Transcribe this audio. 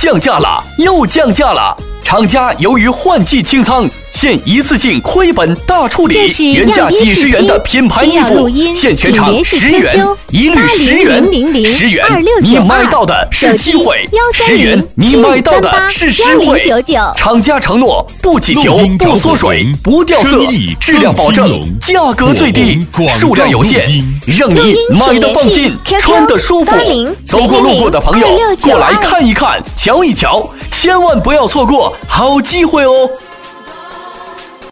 降价了，又降价了！厂家由于换季清仓，现一次性亏本大处理，原价几十元的品牌衣服，现全场10元，一律10元，10元你买到的是机会，10元你买到的是实惠。厂家承诺不起球、不缩水、不掉色，质量保证，价格最低，数量有限，让你买的放心，穿的舒服。走过路过的朋友，过来看一看，瞧一瞧，千万不要错过好机会哦！